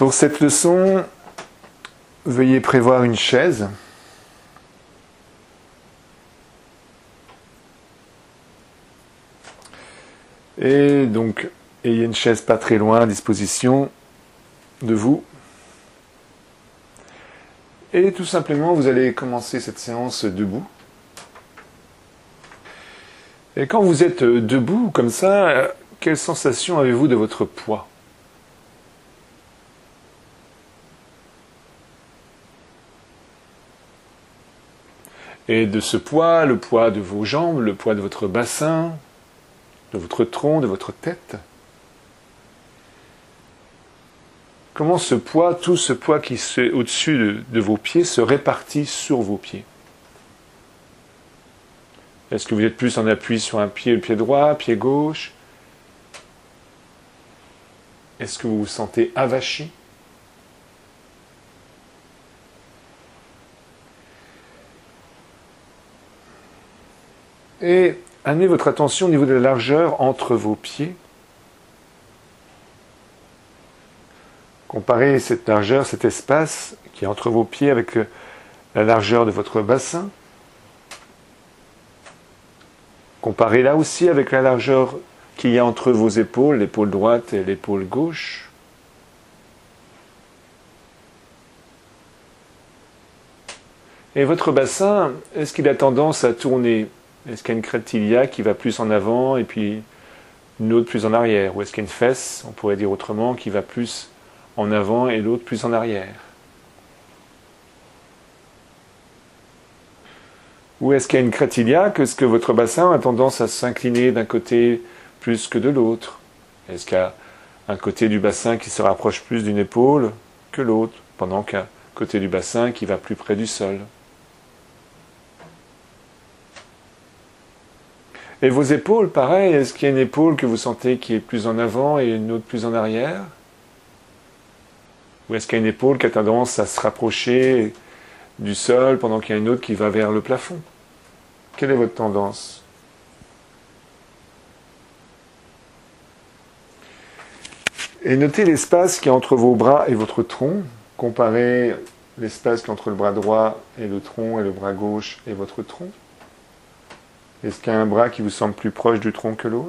Pour cette leçon, veuillez prévoir une chaise. Et donc, ayez une chaise pas très loin à disposition de vous. Et tout simplement, vous allez commencer cette séance debout. Et quand vous êtes debout, comme ça, quelle sensation avez-vous de votre poids ? Et de ce poids, le poids de vos jambes, le poids de votre bassin, de votre tronc, de votre tête. Comment ce poids, tout ce poids qui est au-dessus de vos pieds se répartit sur vos pieds ? Est-ce que vous êtes plus en appui sur un pied, le pied droit, pied gauche ? Est-ce que vous vous sentez avachi ? Et amenez votre attention au niveau de la largeur entre vos pieds. Comparez cette largeur, cet espace qui est entre vos pieds avec la largeur de votre bassin. Comparez là aussi avec la largeur qu'il y a entre vos épaules, l'épaule droite et l'épaule gauche. Et votre bassin, est-ce qu'il a tendance à tourner ? Est-ce qu'il y a une crête tilia qui va plus en avant et puis une autre plus en arrière ? Ou est-ce qu'il y a une fesse, on pourrait dire autrement, qui va plus en avant et l'autre plus en arrière ? Ou est-ce qu'il y a une crête tilia, que votre bassin a tendance à s'incliner d'un côté plus que de l'autre ? Est-ce qu'il y a un côté du bassin qui se rapproche plus d'une épaule que l'autre, pendant qu'un côté du bassin qui va plus près du sol ? Et vos épaules, pareil, est-ce qu'il y a une épaule que vous sentez qui est plus en avant et une autre plus en arrière ? Ou est-ce qu'il y a une épaule qui a tendance à se rapprocher du sol pendant qu'il y a une autre qui va vers le plafond ? Quelle est votre tendance ? Et notez l'espace qui est entre vos bras et votre tronc. Comparez l'espace qui est entre le bras droit et le tronc et le bras gauche et votre tronc. Est-ce qu'il y a un bras qui vous semble plus proche du tronc que l'autre ?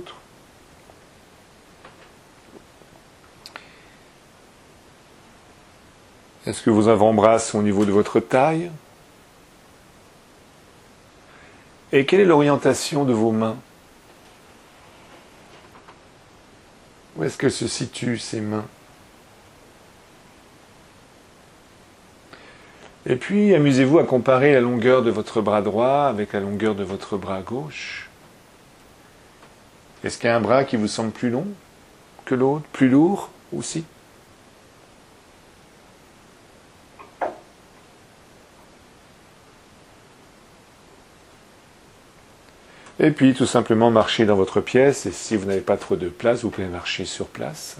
Est-ce que vos avant-bras sont au niveau de votre taille ? Et quelle est l'orientation de vos mains ? Où est-ce qu'elles se situent, ces mains ? Et puis, amusez-vous à comparer la longueur de votre bras droit avec la longueur de votre bras gauche. Est-ce qu'il y a un bras qui vous semble plus long que l'autre, plus lourd aussi ? Et puis, tout simplement, marchez dans votre pièce, et si vous n'avez pas trop de place, vous pouvez marcher sur place.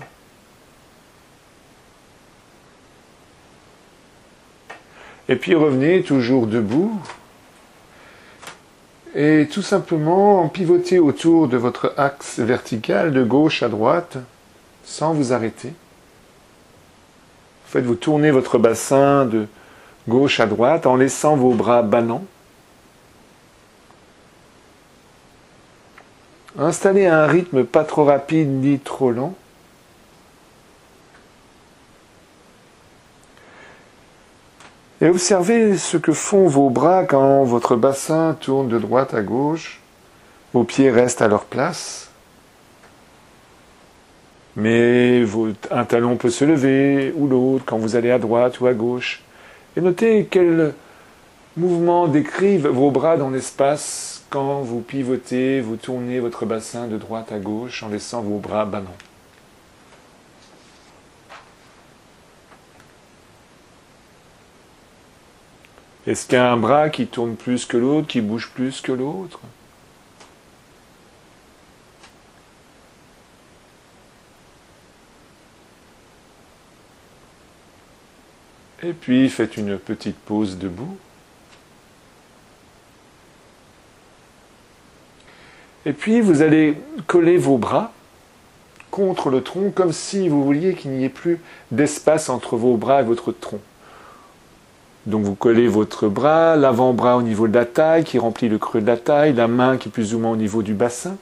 Et puis revenez toujours debout et tout simplement pivotez autour de votre axe vertical de gauche à droite sans vous arrêter. En fait, vous tournez votre bassin de gauche à droite en laissant vos bras ballants. Installez un rythme pas trop rapide ni trop lent. Et observez ce que font vos bras quand votre bassin tourne de droite à gauche. Vos pieds restent à leur place. Mais un talon peut se lever ou l'autre quand vous allez à droite ou à gauche. Et notez quel mouvement décrivent vos bras dans l'espace quand vous pivotez, vous tournez votre bassin de droite à gauche en laissant vos bras ballants. Est-ce qu'il y a un bras qui tourne plus que l'autre, qui bouge plus que l'autre ? Et puis faites une petite pause debout. Et puis vous allez coller vos bras contre le tronc, comme si vous vouliez qu'il n'y ait plus d'espace entre vos bras et votre tronc. Donc vous collez votre bras, l'avant-bras au niveau de la taille, qui remplit le creux de la taille, la main qui est plus ou moins au niveau du bassin.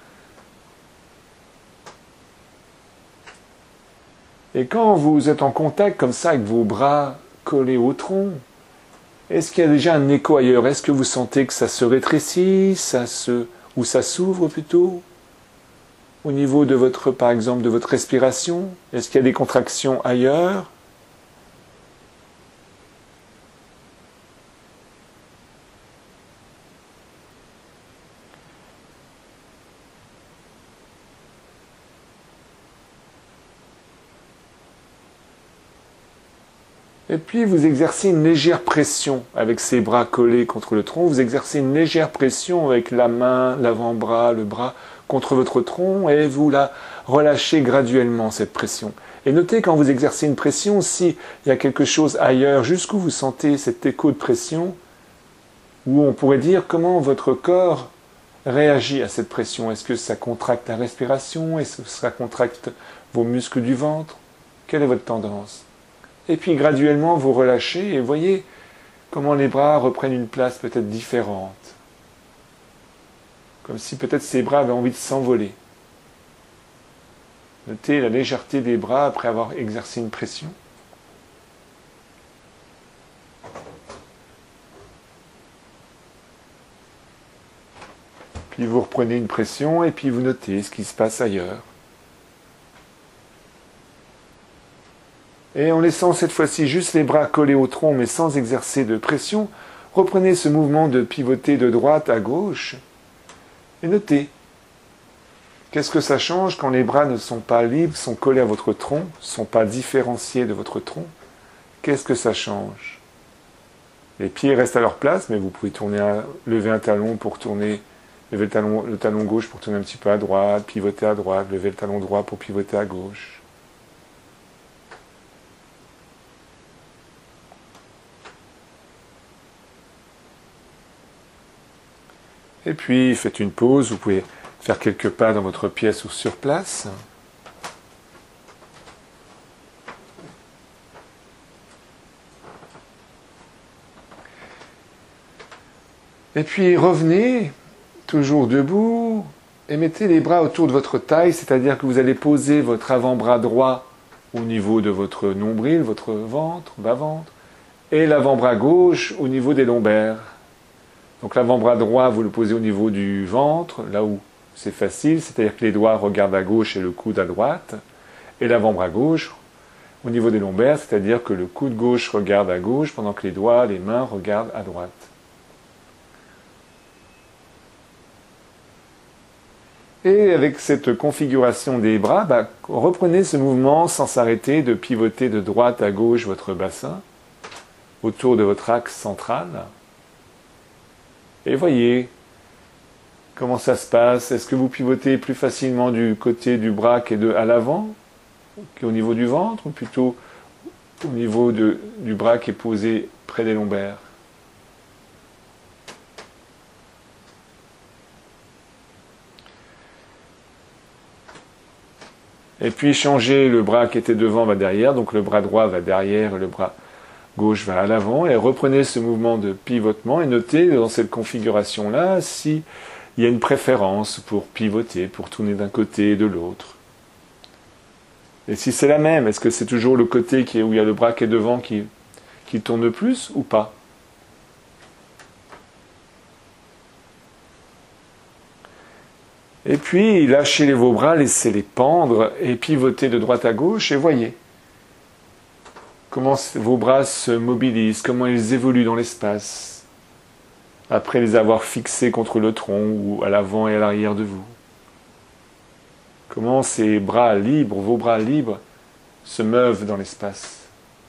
Et quand vous êtes en contact comme ça avec vos bras collés au tronc, est-ce qu'il y a déjà un écho ailleurs? Est-ce que vous sentez que ça se rétrécit, ou ça s'ouvre plutôt? Au niveau de votre, par exemple, de votre respiration? Est-ce qu'il y a des contractions ailleurs? Et puis vous exercez une légère pression avec ces bras collés contre le tronc. Vous exercez une légère pression avec la main, l'avant-bras, le bras contre votre tronc et vous la relâchez graduellement, cette pression. Et notez quand vous exercez une pression, s'il y a quelque chose ailleurs, jusqu'où vous sentez cet écho de pression, où on pourrait dire comment votre corps réagit à cette pression. Est-ce que ça contracte la respiration? Est-ce que ça contracte vos muscles du ventre? Quelle est votre tendance? Et puis graduellement, vous relâchez et voyez comment les bras reprennent une place peut-être différente. Comme si peut-être ces bras avaient envie de s'envoler. Notez la légèreté des bras après avoir exercé une pression. Puis vous reprenez une pression et puis vous notez ce qui se passe ailleurs. Et en laissant cette fois-ci juste les bras collés au tronc mais sans exercer de pression, reprenez ce mouvement de pivoter de droite à gauche et notez. Qu'est-ce que ça change quand les bras ne sont pas libres, sont collés à votre tronc, ne sont pas différenciés de votre tronc? Qu'est-ce que ça change? Les pieds restent à leur place, mais vous pouvez lever un talon pour tourner, lever le talon gauche pour tourner un petit peu à droite, pivoter à droite, lever le talon droit pour pivoter à gauche. Et puis, faites une pause, vous pouvez faire quelques pas dans votre pièce ou sur place. Et puis, revenez, toujours debout, et mettez les bras autour de votre taille, c'est-à-dire que vous allez poser votre avant-bras droit au niveau de votre nombril, votre ventre, bas-ventre, et l'avant-bras gauche au niveau des lombaires. Donc l'avant-bras droit, vous le posez au niveau du ventre, là où c'est facile, c'est-à-dire que les doigts regardent à gauche et le coude à droite. Et l'avant-bras gauche au niveau des lombaires, c'est-à-dire que le coude gauche regarde à gauche pendant que les doigts, les mains regardent à droite. Et avec cette configuration des bras, reprenez ce mouvement sans s'arrêter de pivoter de droite à gauche votre bassin, autour de votre axe central. Et voyez comment ça se passe. Est-ce que vous pivotez plus facilement du côté du bras qui est à l'avant, qui est au niveau du ventre, ou plutôt au niveau du bras qui est posé près des lombaires? Et puis changez, le bras qui était devant va derrière, donc le bras droit va derrière et le bras gauche va à l'avant, et reprenez ce mouvement de pivotement et notez dans cette configuration-là s'il y a une préférence pour pivoter, pour tourner d'un côté et de l'autre. Et si c'est la même, est-ce que c'est toujours le côté où il y a le bras qui est devant qui tourne plus ou pas? Et puis lâchez vos bras, laissez-les pendre et pivotez de droite à gauche et voyez comment vos bras se mobilisent, comment ils évoluent dans l'espace, après les avoir fixés contre le tronc ou à l'avant et à l'arrière de vous. Comment ces bras libres, vos bras libres, se meuvent dans l'espace.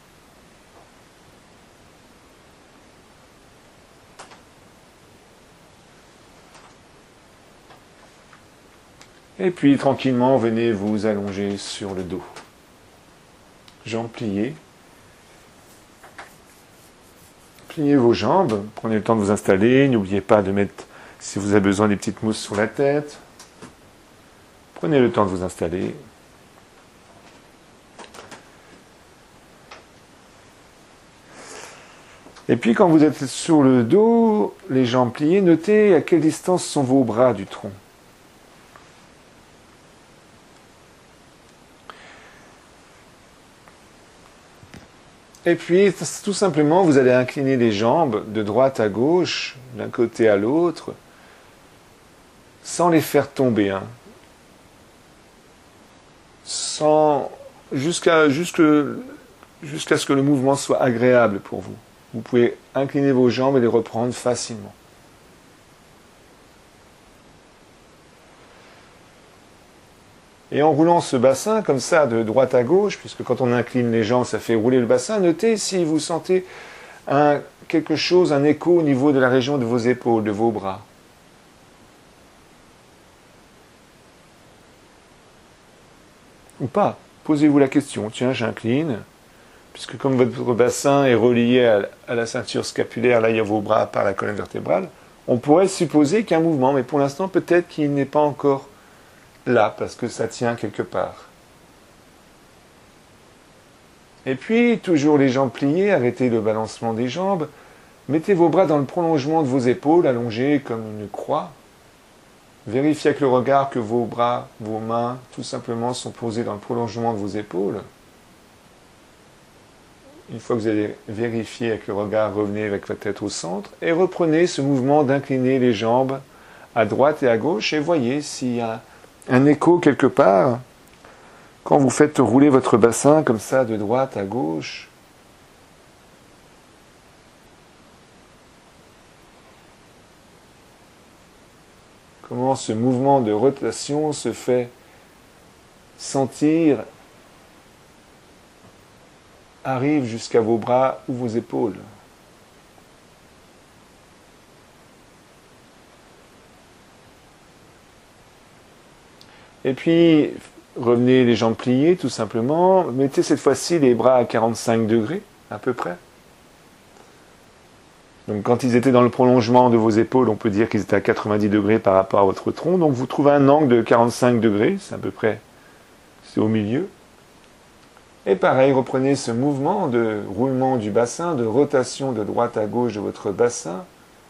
Et puis tranquillement, venez vous allonger sur le dos. Jambes pliées. Pliez vos jambes, prenez le temps de vous installer, n'oubliez pas de mettre, si vous avez besoin, des petites mousses sur la tête. Prenez le temps de vous installer. Et puis quand vous êtes sur le dos, les jambes pliées, notez à quelle distance sont vos bras du tronc. Et puis, tout simplement, vous allez incliner les jambes de droite à gauche, d'un côté à l'autre, sans les faire tomber, hein. Jusqu'à ce que le mouvement soit agréable pour vous. Vous pouvez incliner vos jambes et les reprendre facilement. Et en roulant ce bassin comme ça de droite à gauche, puisque quand on incline les jambes, ça fait rouler le bassin, notez si vous sentez quelque chose, un écho au niveau de la région de vos épaules, de vos bras. Ou pas. Posez-vous la question, tiens, j'incline, puisque comme votre bassin est relié à la ceinture scapulaire, là il y a vos bras par la colonne vertébrale, on pourrait supposer qu'il y a un mouvement, mais pour l'instant peut-être qu'il n'est pas encore là, parce que ça tient quelque part. Et puis, toujours les jambes pliées, arrêtez le balancement des jambes, mettez vos bras dans le prolongement de vos épaules, allongés comme une croix. Vérifiez avec le regard que vos bras, vos mains, tout simplement sont posés dans le prolongement de vos épaules. Une fois que vous avez vérifié avec le regard, revenez avec la tête au centre et reprenez ce mouvement d'incliner les jambes à droite et à gauche et voyez s'il y a un écho quelque part quand vous faites rouler votre bassin comme ça de droite à gauche. Comment ce mouvement de rotation se fait sentir, arrive jusqu'à vos bras ou vos épaules. Et puis, revenez les jambes pliées, tout simplement. Mettez cette fois-ci les bras à 45 degrés, à peu près. Donc, quand ils étaient dans le prolongement de vos épaules, on peut dire qu'ils étaient à 90 degrés par rapport à votre tronc. Donc, vous trouvez un angle de 45 degrés, c'est à peu près, c'est au milieu. Et pareil, reprenez ce mouvement de roulement du bassin, de rotation de droite à gauche de votre bassin.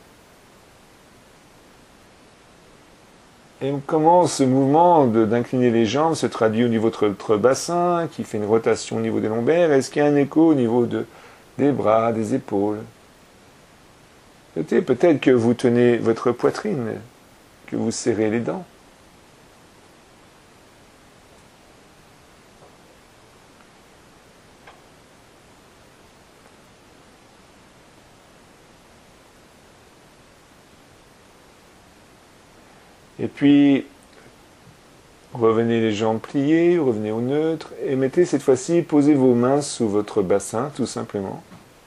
Et comment ce mouvement d'incliner les jambes se traduit au niveau de votre bassin, qui fait une rotation au niveau des lombaires? Est-ce qu'il y a un écho au niveau des bras, des épaules? Peut-être que vous tenez votre poitrine, que vous serrez les dents. Et puis, revenez les jambes pliées, revenez au neutre, et mettez cette fois-ci, posez vos mains sous votre bassin, tout simplement.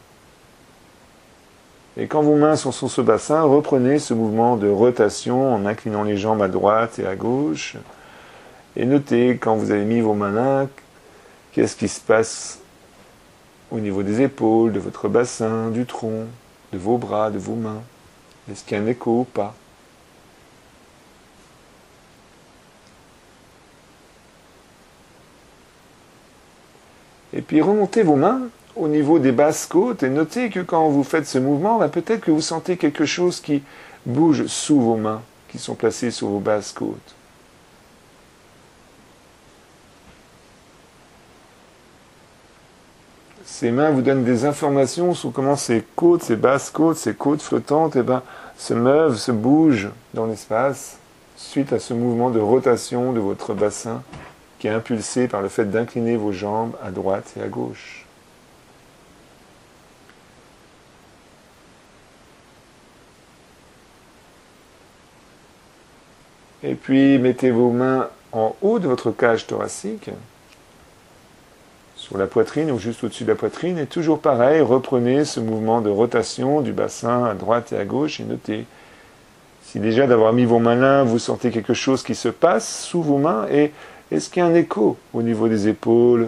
Et quand vos mains sont sur ce bassin, reprenez ce mouvement de rotation en inclinant les jambes à droite et à gauche. Et notez, quand vous avez mis vos mains là, qu'est-ce qui se passe au niveau des épaules, de votre bassin, du tronc, de vos bras, de vos mains. Est-ce qu'il y a un écho ou pas? Et puis remontez vos mains au niveau des basses côtes et notez que quand vous faites ce mouvement, peut-être que vous sentez quelque chose qui bouge sous vos mains, qui sont placées sur vos basses côtes. Ces mains vous donnent des informations sur comment ces côtes, ces basses côtes, ces côtes flottantes, se meuvent, se bougent dans l'espace suite à ce mouvement de rotation de votre bassin qui est impulsé par le fait d'incliner vos jambes à droite et à gauche. Et puis mettez vos mains en haut de votre cage thoracique, sur la poitrine ou juste au-dessus de la poitrine, et toujours pareil, reprenez ce mouvement de rotation du bassin à droite et à gauche et notez si déjà d'avoir mis vos mains là, vous sentez quelque chose qui se passe sous vos mains et est-ce qu'il y a un écho au niveau des épaules,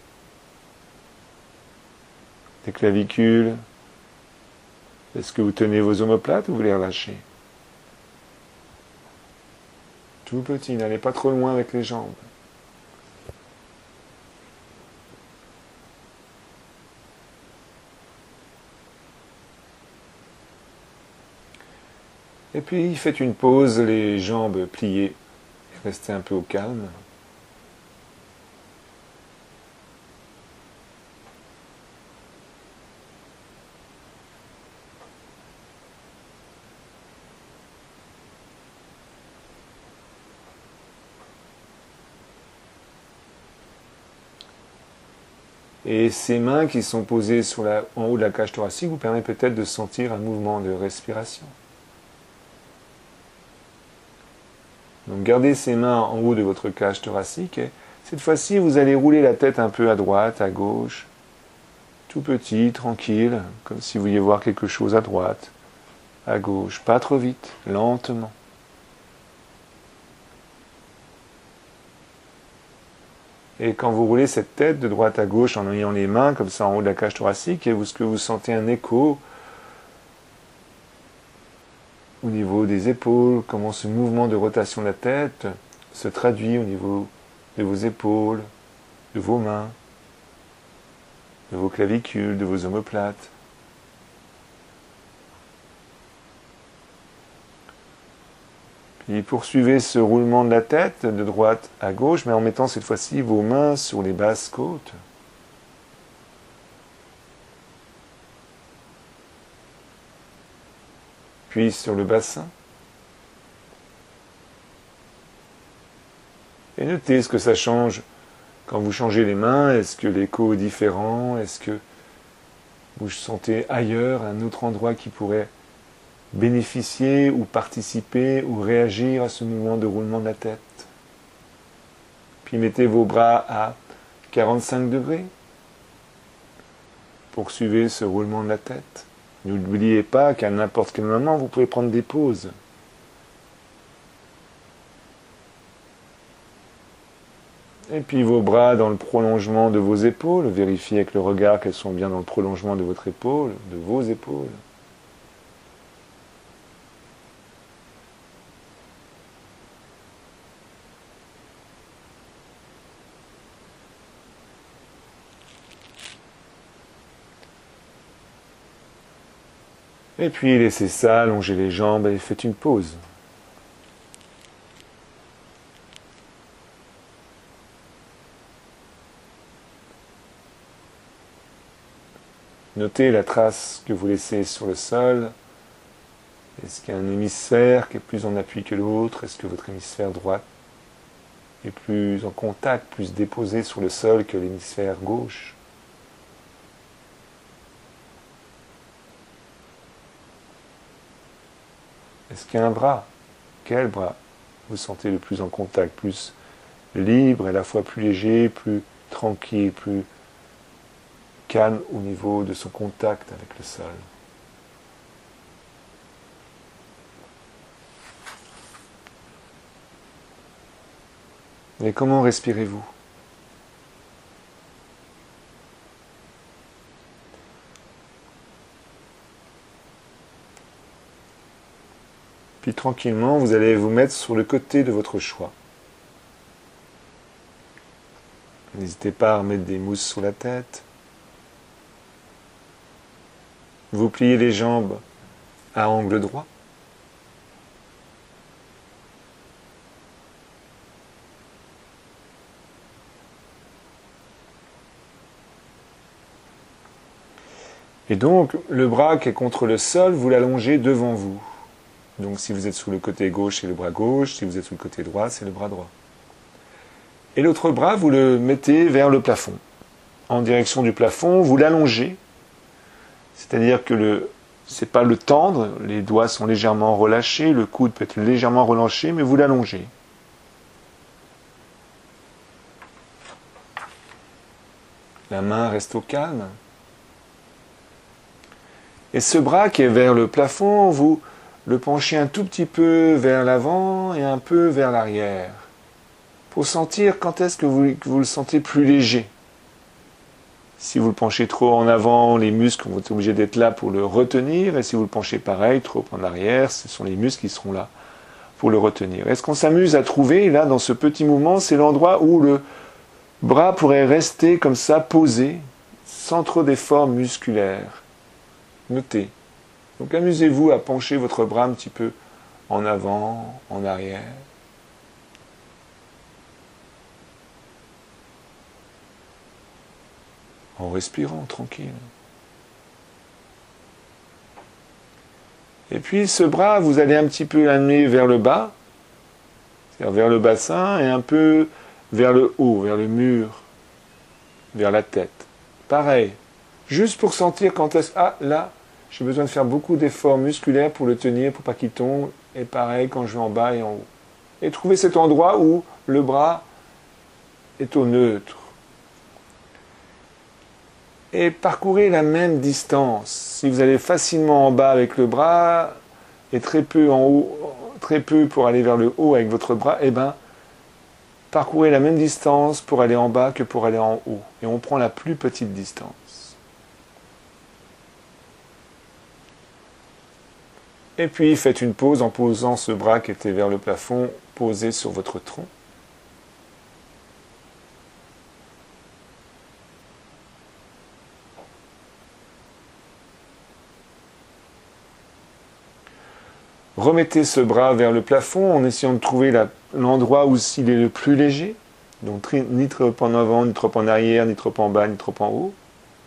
des clavicules? Est-ce que vous tenez vos omoplates ou vous les relâchez? Tout petit, n'allez pas trop loin avec les jambes. Et puis faites une pause, les jambes pliées, et restez un peu au calme. Et ces mains qui sont posées en haut de la cage thoracique vous permettent peut-être de sentir un mouvement de respiration. Donc gardez ces mains en haut de votre cage thoracique et cette fois-ci vous allez rouler la tête un peu à droite, à gauche, tout petit, tranquille, comme si vous vouliez voir quelque chose à droite, à gauche, pas trop vite, lentement. Et quand vous roulez cette tête de droite à gauche en ayant les mains comme ça en haut de la cage thoracique, est-ce que vous sentez un écho au niveau des épaules, comment ce mouvement de rotation de la tête se traduit au niveau de vos épaules, de vos mains, de vos clavicules, de vos omoplates. Puis poursuivez ce roulement de la tête de droite à gauche, mais en mettant cette fois-ci vos mains sur les basses côtes. Puis sur le bassin. Et notez ce que ça change quand vous changez les mains. Est-ce que l'écho est différent? Est-ce que vous sentez ailleurs, un autre endroit qui pourrait bénéficier ou participer ou réagir à ce mouvement de roulement de la tête? Puis mettez vos bras à 45 degrés. Poursuivez ce roulement de la tête. N'oubliez pas qu'à n'importe quel moment, vous pouvez prendre des pauses. Et puis vos bras dans le prolongement de vos épaules. Vérifiez avec le regard qu'elles sont bien dans le prolongement de votre épaule, de vos épaules. Et puis laissez ça, allongez les jambes et faites une pause. Notez la trace que vous laissez sur le sol. Est-ce qu'il y a un hémisphère qui est plus en appui que l'autre? Est-ce que votre hémisphère droit est plus en contact, plus déposé sur le sol que l'hémisphère gauche? Est-ce qu'il y a un bras? Quel bras vous sentez le plus en contact, plus libre, à la fois plus léger, plus tranquille, plus calme au niveau de son contact avec le sol? Et comment respirez-vous? Puis tranquillement, vous allez vous mettre sur le côté de votre choix. N'hésitez pas à remettre des mousses sur la tête. Vous pliez les jambes à angle droit. Et donc, le bras qui est contre le sol, vous l'allongez devant vous. Donc si vous êtes sur le côté gauche, c'est le bras gauche. Si vous êtes sur le côté droit, c'est le bras droit. Et l'autre bras, vous le mettez vers le plafond. En direction du plafond, vous l'allongez. C'est-à-dire que c'est pas le tendre, les doigts sont légèrement relâchés, le coude peut être légèrement relâché, mais vous l'allongez. La main reste au calme. Et ce bras qui est vers le plafond, vous le penchez un tout petit peu vers l'avant et un peu vers l'arrière. Pour sentir quand est-ce que vous le sentez plus léger. Si vous le penchez trop en avant, les muscles vont être obligés d'être là pour le retenir. Et si vous le penchez pareil, trop en arrière, ce sont les muscles qui seront là pour le retenir. Est-ce qu'on s'amuse à trouver, là, dans ce petit mouvement, c'est l'endroit où le bras pourrait rester comme ça, posé, sans trop d'efforts musculaires. Notez. Donc amusez-vous à pencher votre bras un petit peu en avant, en arrière. En respirant tranquille. Et puis ce bras, vous allez un petit peu l'amener vers le bas, c'est-à-dire vers le bassin et un peu vers le haut, vers le mur, vers la tête. Pareil, juste pour sentir quand est-ce... Ah, là, j'ai besoin de faire beaucoup d'efforts musculaires pour le tenir, pour pas qu'il tombe. Et pareil quand je vais en bas et en haut. Et trouver cet endroit où le bras est au neutre. Et parcourez la même distance. Si vous allez facilement en bas avec le bras et très peu en haut, très peu pour aller vers le haut avec votre bras, eh bien, parcourez la même distance pour aller en bas que pour aller en haut. Et on prend la plus petite distance. Et puis faites une pause en posant ce bras qui était vers le plafond, posé sur votre tronc. Remettez ce bras vers le plafond en essayant de trouver l'endroit où il est le plus léger. Donc ni trop en avant, ni trop en arrière, ni trop en bas, ni trop en haut.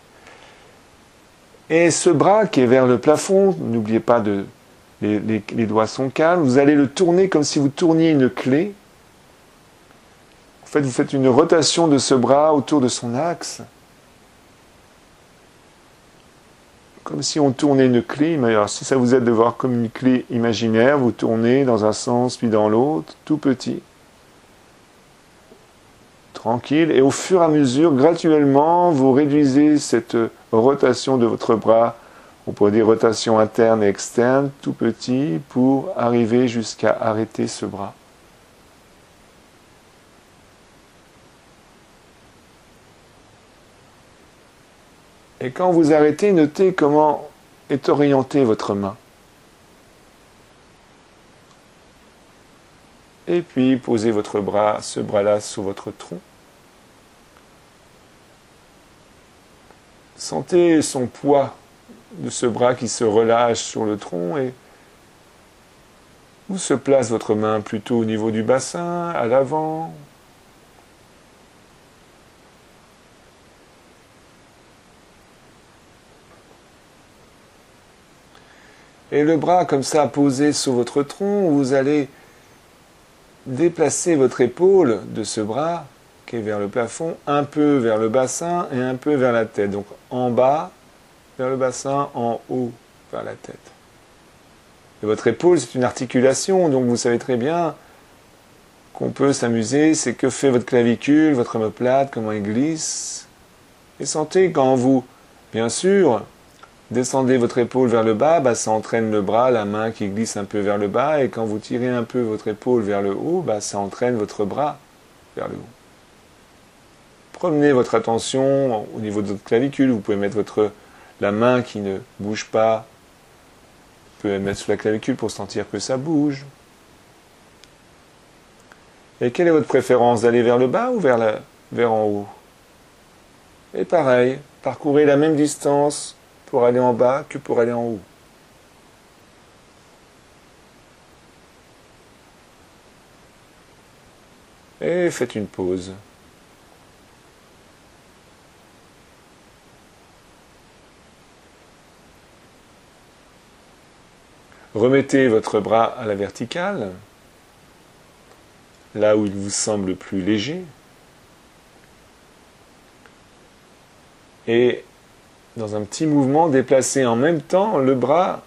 Et ce bras qui est vers le plafond, n'oubliez pas les doigts sont calmes, vous allez le tourner comme si vous tourniez une clé. En fait, vous faites une rotation de ce bras autour de son axe. Comme si on tournait une clé. Alors, si ça vous aide de voir comme une clé imaginaire, vous tournez dans un sens puis dans l'autre, tout petit. Tranquille. Et au fur et à mesure, graduellement, vous réduisez cette rotation de votre bras. On pourrait dire rotation interne et externe, tout petit, pour arriver jusqu'à arrêter ce bras. Et quand vous arrêtez, notez comment est orientée votre main. Et puis posez votre bras, ce bras-là, sous votre tronc. Sentez son poids de ce bras qui se relâche sur le tronc et où se place votre main, plutôt au niveau du bassin, à l'avant. Et le bras comme ça posé sur votre tronc, vous allez déplacer votre épaule de ce bras qui est vers le plafond, un peu vers le bassin et un peu vers la tête. Donc en bas vers le bassin, en haut vers la tête. Et votre épaule, c'est une articulation, donc vous savez très bien qu'on peut s'amuser, c'est que fait votre clavicule, votre omoplate, comment il glisse. Et sentez quand vous, bien sûr, descendez votre épaule vers le bas, ça entraîne le bras, la main qui glisse un peu vers le bas, et quand vous tirez un peu votre épaule vers le haut, ça entraîne votre bras vers le haut. Promenez votre attention au niveau de votre clavicule, vous pouvez mettre la main qui ne bouge pas, vous pouvez mettre sur la clavicule pour sentir que ça bouge. Et quelle est votre préférence, d'aller vers le bas ou vers en haut? Et pareil, parcourez la même distance pour aller en bas que pour aller en haut. Et faites une pause. Remettez votre bras à la verticale, là où il vous semble le plus léger. Et dans un petit mouvement, déplacez en même temps le bras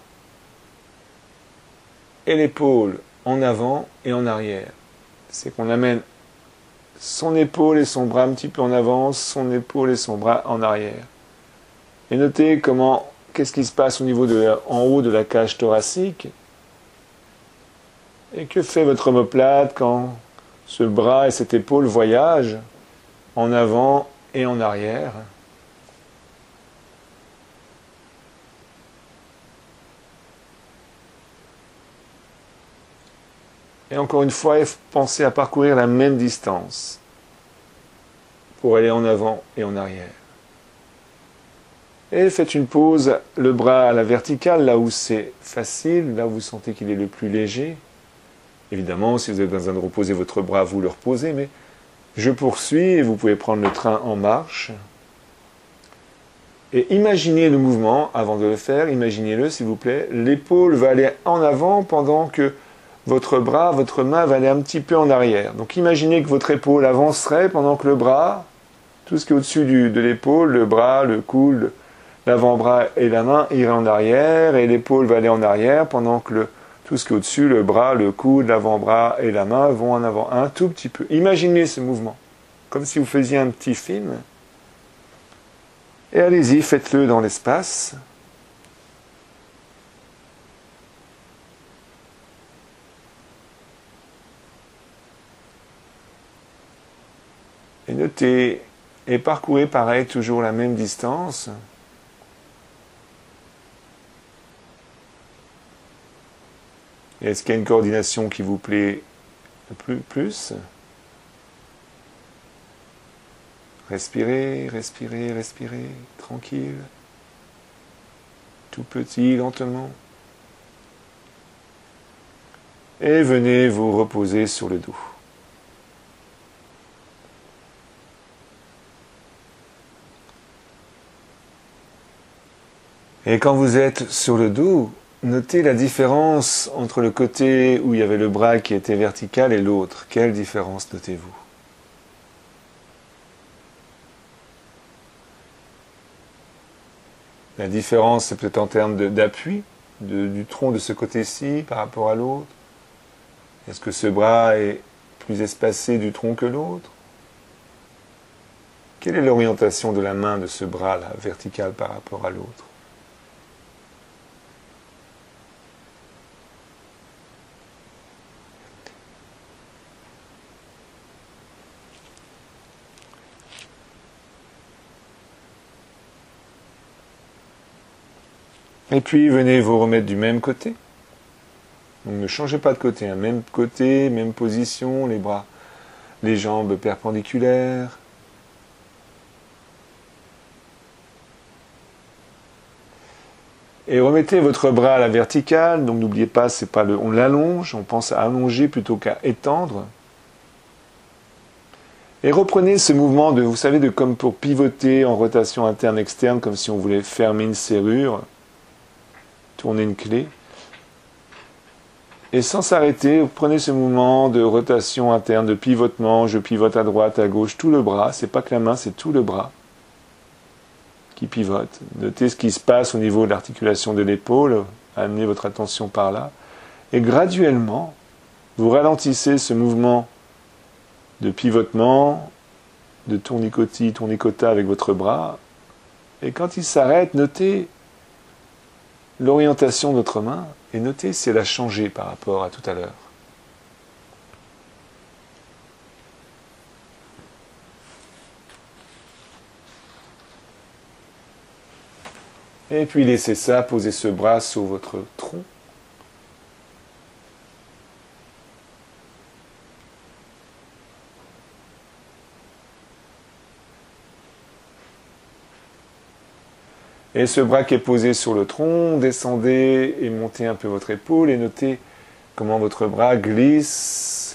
et l'épaule en avant et en arrière. C'est qu'on amène son épaule et son bras un petit peu en avant, son épaule et son bras en arrière. Et notez qu'est-ce qui se passe au niveau en haut de la cage thoracique. Et que fait votre omoplate quand ce bras et cette épaule voyagent en avant et en arrière. Et encore une fois, pensez à parcourir la même distance pour aller en avant et en arrière. Et faites une pause, le bras à la verticale, là où c'est facile, là où vous sentez qu'il est le plus léger. Évidemment, si vous avez besoin de reposer votre bras, vous le reposez, mais je poursuis et vous pouvez prendre le train en marche. Et imaginez le mouvement, avant de le faire, imaginez-le s'il vous plaît. L'épaule va aller en avant pendant que votre bras, votre main va aller un petit peu en arrière. Donc imaginez que votre épaule avancerait pendant que le bras, tout ce qui est au-dessus de l'épaule, le bras, le coude, l'avant-bras et la main iraient en arrière, et l'épaule va aller en arrière pendant que tout ce qui est au-dessus, le bras, le coude, l'avant-bras et la main vont en avant un tout petit peu. Imaginez ce mouvement, comme si vous faisiez un petit film. Et allez-y, faites-le dans l'espace. Et notez, et parcourez pareil, toujours la même distance. Et est-ce qu'il y a une coordination qui vous plaît plus? Respirez, respirez, respirez, tranquille, tout petit, lentement. Et venez vous reposer sur le dos. Et quand vous êtes sur le dos, notez la différence entre le côté où il y avait le bras qui était vertical et l'autre. Quelle différence notez-vous? La différence, c'est peut-être en termes d'appui du tronc de ce côté-ci par rapport à l'autre. Est-ce que ce bras est plus espacé du tronc que l'autre? Quelle est l'orientation de la main de ce bras-là, vertical par rapport à l'autre? Et puis venez vous remettre du même côté. Donc ne changez pas de côté, hein. Même côté, même position, les bras, les jambes perpendiculaires. Et remettez votre bras à la verticale, donc n'oubliez pas, c'est pas on l'allonge, on pense à allonger plutôt qu'à étendre. Et reprenez ce mouvement vous savez, comme pour pivoter en rotation interne-externe, comme si on voulait fermer une serrure. Tournez une clé. Et sans s'arrêter, prenez ce mouvement de rotation interne, de pivotement, je pivote à droite, à gauche, tout le bras, c'est pas que la main, c'est tout le bras qui pivote. Notez ce qui se passe au niveau de l'articulation de l'épaule, amenez votre attention par là, et graduellement, vous ralentissez ce mouvement de pivotement, de tournicotis, tournicota avec votre bras, et quand il s'arrête, notez l'orientation de notre main, et notez si elle a changé par rapport à tout à l'heure. Et puis laissez ça, posez ce bras sur votre tronc. Et ce bras qui est posé sur le tronc, descendez et montez un peu votre épaule et notez comment votre bras glisse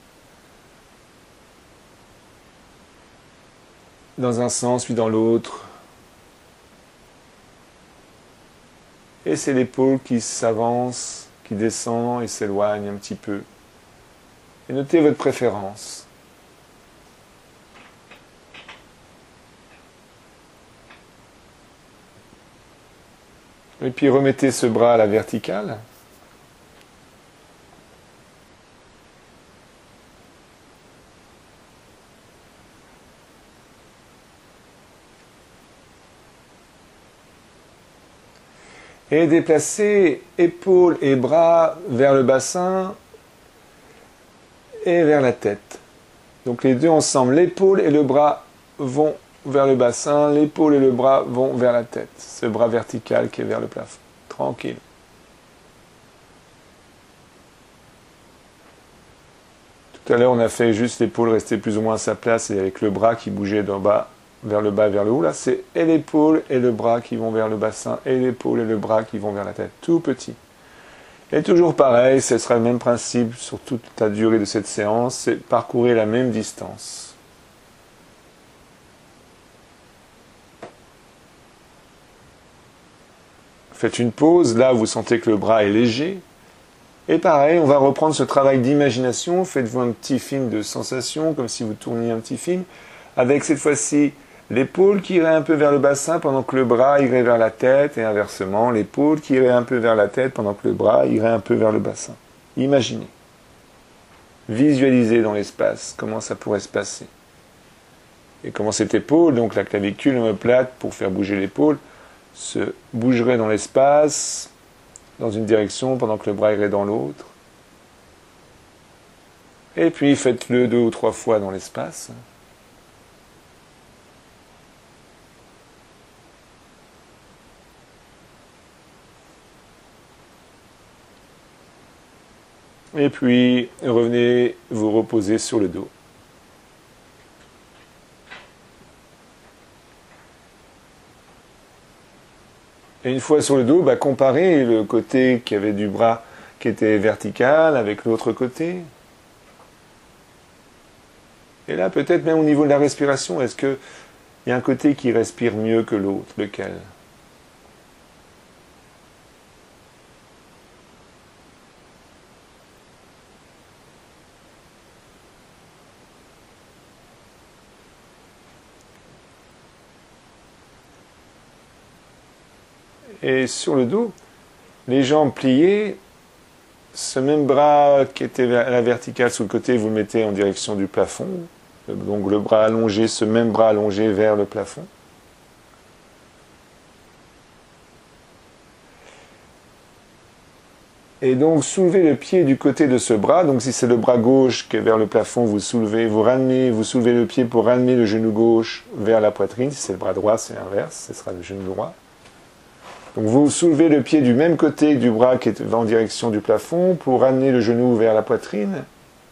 dans un sens puis dans l'autre. Et c'est l'épaule qui s'avance, qui descend et s'éloigne un petit peu. Et notez votre préférence. Et puis remettez ce bras à la verticale. Et déplacez épaules et bras vers le bassin et vers la tête. Donc les deux ensemble, l'épaule et le bras vont vers le bassin, l'épaule et le bras vont vers la tête. Ce bras vertical qui est vers le plafond. Tranquille. Tout à l'heure, on a fait juste l'épaule rester plus ou moins à sa place et avec le bras qui bougeait d'en bas vers le bas et vers le haut, là, c'est et l'épaule et le bras qui vont vers le bassin, et l'épaule et le bras qui vont vers la tête, tout petit. Et toujours pareil, ce sera le même principe sur toute la durée de cette séance, c'est parcourir la même distance. Faites une pause, là vous sentez que le bras est léger. Et pareil, on va reprendre ce travail d'imagination, faites-vous un petit film de sensations, comme si vous tourniez un petit film, avec cette fois-ci l'épaule qui irait un peu vers le bassin pendant que le bras irait vers la tête, et inversement, l'épaule qui irait un peu vers la tête pendant que le bras irait un peu vers le bassin. Imaginez. Visualisez dans l'espace comment ça pourrait se passer. Et comment cette épaule, donc la clavicule omoplate pour faire bouger l'épaule, se bougerait dans l'espace, dans une direction pendant que le bras irait dans l'autre. Et puis faites-le 2 ou 3 fois dans l'espace. Et puis, revenez vous reposer sur le dos. Et une fois sur le dos, comparez le côté qui avait du bras qui était vertical avec l'autre côté. Et là, peut-être même au niveau de la respiration, est-ce qu'il y a un côté qui respire mieux que l'autre? Lequel? Et sur le dos, les jambes pliées, ce même bras qui était à la verticale sous le côté, vous le mettez en direction du plafond. Donc le bras allongé, ce même bras allongé vers le plafond. Et donc soulevez le pied du côté de ce bras. Donc si c'est le bras gauche qui est vers le plafond, vous soulevez, vous soulevez le pied pour ramener le genou gauche vers la poitrine. Si c'est le bras droit, c'est l'inverse, ce sera le genou droit. Donc vous soulevez le pied du même côté du bras qui est en direction du plafond pour ramener le genou vers la poitrine.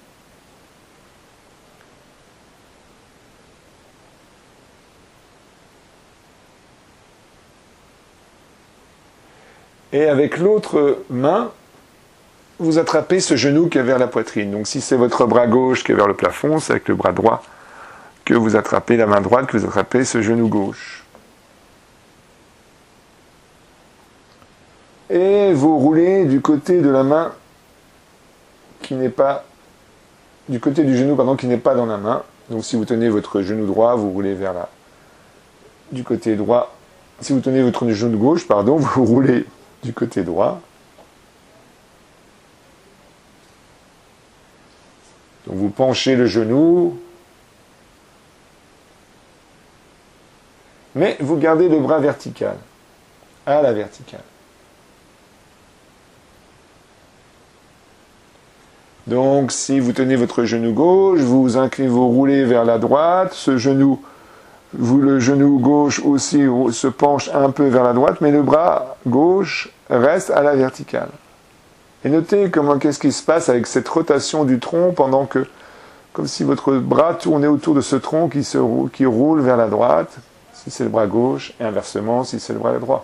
Et avec l'autre main, vous attrapez ce genou qui est vers la poitrine. Donc si c'est votre bras gauche qui est vers le plafond, c'est avec le bras droit que vous attrapez, la main droite, que vous attrapez ce genou gauche. Et vous roulez du côté de la main qui n'est pas, du côté du genou, qui n'est pas dans la main. Donc si vous tenez votre genou droit, vous roulez vers là. Du côté droit. Si vous tenez votre genou gauche, vous roulez du côté droit. Donc vous penchez le genou, mais vous gardez le bras vertical, à la verticale. Donc si vous tenez votre genou gauche, vous inclinez, vous roulez vers la droite, le genou gauche aussi se penche un peu vers la droite, mais le bras gauche reste à la verticale. Et notez qu'est-ce qui se passe avec cette rotation du tronc pendant que, comme si votre bras tournait autour de ce tronc qui roule vers la droite, si c'est le bras gauche, et inversement si c'est le bras droit.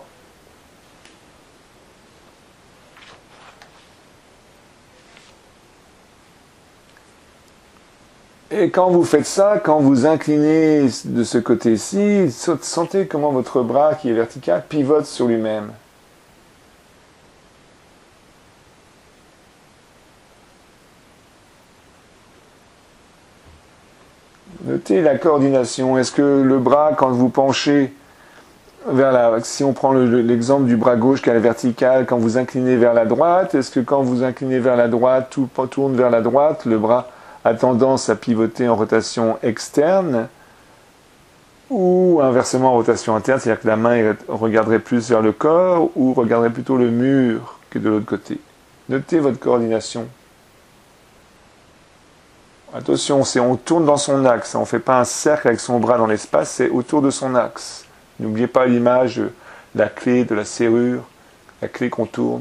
Et quand vous faites ça, quand vous inclinez de ce côté-ci, sentez comment votre bras qui est vertical pivote sur lui-même. Notez la coordination. Est-ce que le bras, quand vous penchez si on prend l'exemple du bras gauche qui est à la verticale, quand vous inclinez vers la droite, est-ce que quand vous inclinez vers la droite, tout tourne vers la droite, le bras a tendance à pivoter en rotation externe, ou inversement en rotation interne, c'est-à-dire que la main regarderait plus vers le corps, ou regarderait plutôt le mur que de l'autre côté. Notez votre coordination. Attention, on tourne dans son axe, on ne fait pas un cercle avec son bras dans l'espace, c'est autour de son axe. N'oubliez pas l'image de la clé, de la serrure, la clé qu'on tourne.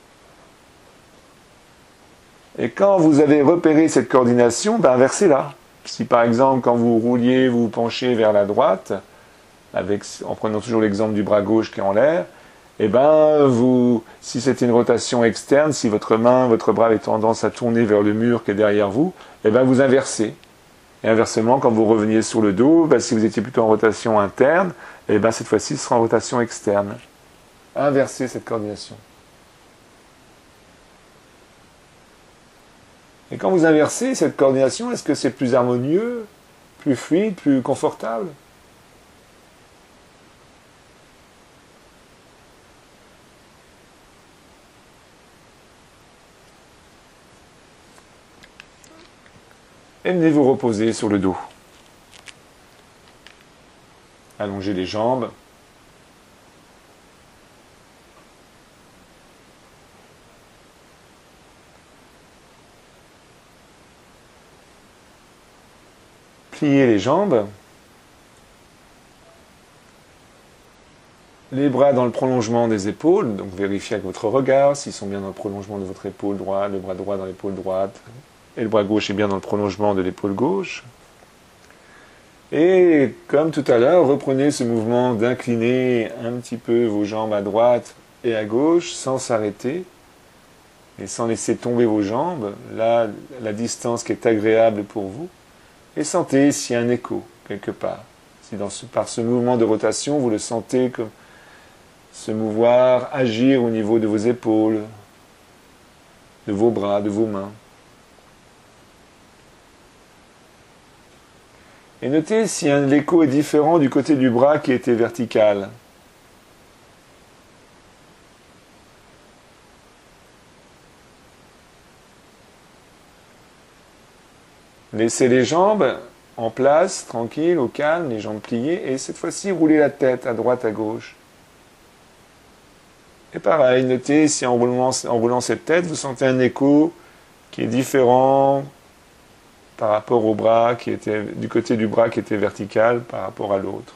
Et quand vous avez repéré cette coordination, inversez-la. Si par exemple, quand vous rouliez, vous vous penchez vers la droite, en prenant toujours l'exemple du bras gauche qui est en l'air, eh ben, si c'était une rotation externe, si votre bras avait tendance à tourner vers le mur qui est derrière vous, eh ben, vous inversez. Et inversement, quand vous reveniez sur le dos, ben, si vous étiez plutôt en rotation interne, eh ben, cette fois-ci, ce sera en rotation externe. Inversez cette coordination. Et quand vous inversez cette coordination, est-ce que c'est plus harmonieux, plus fluide, plus confortable? Et venez vous reposer sur le dos. Allongez les jambes. Pliez les jambes. Les bras dans le prolongement des épaules, donc vérifiez avec votre regard s'ils sont bien dans le prolongement de votre épaule droite, le bras droit dans l'épaule droite, et le bras gauche est bien dans le prolongement de l'épaule gauche. Et comme tout à l'heure, reprenez ce mouvement d'incliner un petit peu vos jambes à droite et à gauche sans s'arrêter et sans laisser tomber vos jambes, là, la distance qui est agréable pour vous, et sentez s'il y a un écho quelque part. Si par ce mouvement de rotation, vous le sentez comme se mouvoir, agir au niveau de vos épaules, de vos bras, de vos mains. Et notez si l'écho est différent du côté du bras qui était vertical. Laissez les jambes en place, tranquille, au calme, les jambes pliées, et cette fois-ci, roulez la tête à droite, à gauche. Et pareil, notez si en roulant cette tête, vous sentez un écho qui est différent par rapport au bras du côté du bras qui était vertical par rapport à l'autre.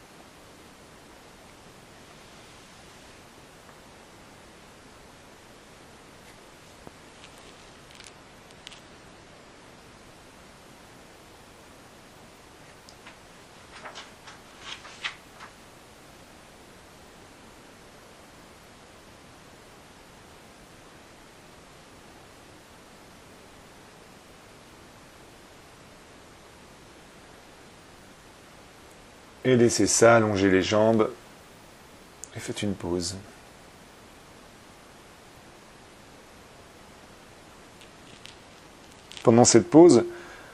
Et laissez ça, allongez les jambes et faites une pause. Pendant cette pause,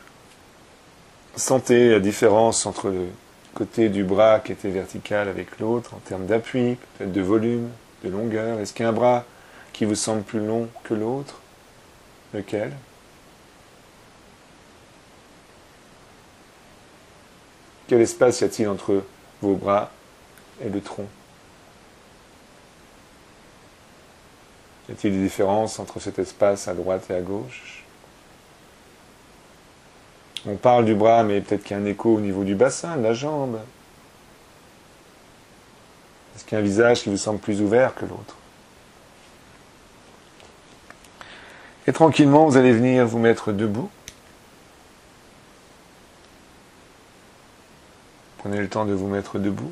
sentez la différence entre le côté du bras qui était vertical avec l'autre en termes d'appui, peut-être de volume, de longueur. Est-ce qu'il y a un bras qui vous semble plus long que l'autre? Lequel? Quel espace y a-t-il entre vos bras et le tronc? Y a-t-il des différences entre cet espace à droite et à gauche? On parle du bras, mais peut-être qu'il y a un écho au niveau du bassin, de la jambe. Est-ce qu'il y a un visage qui vous semble plus ouvert que l'autre? Et tranquillement, vous allez venir vous mettre debout. Prenez le temps de vous mettre debout.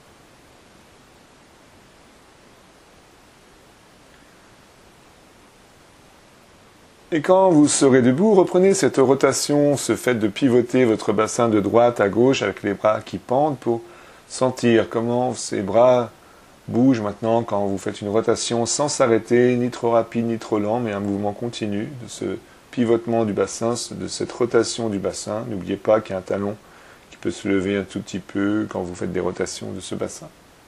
Et quand vous serez debout, reprenez cette rotation, ce fait de pivoter votre bassin de droite à gauche avec les bras qui pendent pour sentir comment ces bras bougent maintenant quand vous faites une rotation sans s'arrêter, ni trop rapide ni trop lent, mais un mouvement continu de ce pivotement du bassin, de cette rotation du bassin. N'oubliez pas qu'il y a un talon qui peut se lever un tout petit peu quand vous faites des rotations de ce bassin.